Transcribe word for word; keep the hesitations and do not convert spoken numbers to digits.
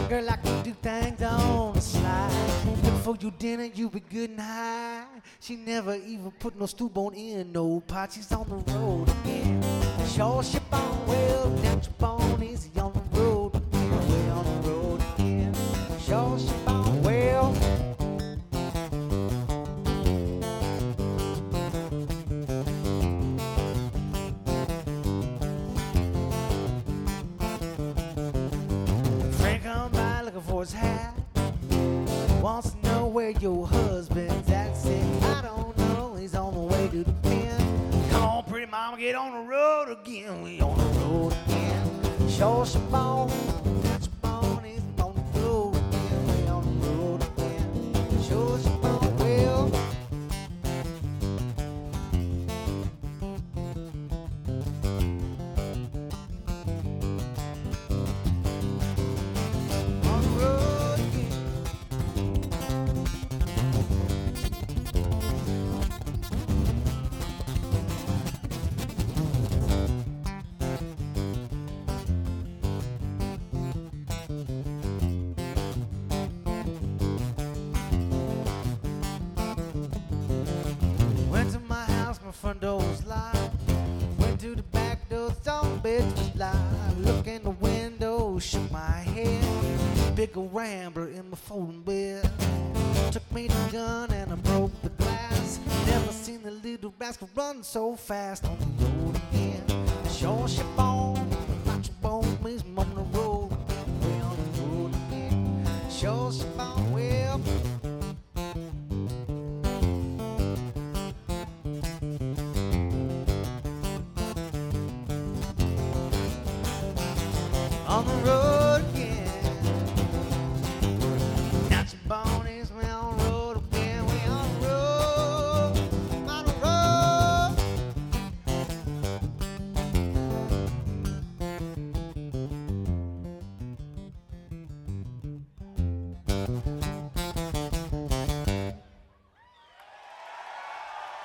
Girl, I can do things on the slide. Before you dinner, you be good and high. She never even put no stew bone in no pot. She's on the road again. Sure, she bone well, natural bone easy on the road again. Way on the road again. Sure, she bone well. Friend come by looking for his hat. Wants to know where your husband's at. Said, I don't know, he's on the way to the pen. Come on, pretty mama, get on the road again. We on the road again. Sure, she bone, that's bone, he's on the road again. We on the road again. Sure, she bone, well. On the road again. Went to my house, my front door was locked. Went to the back door, some bitch was locked. Look in the window, shook my head. Big old rambler in my folding bed. Took me the gun and I broke the glass. Never seen the little rascal run so fast on the road again. Sure, she bone, not your bone, means I'm on the road. We on the road again. Sure, she bone, well. On the road.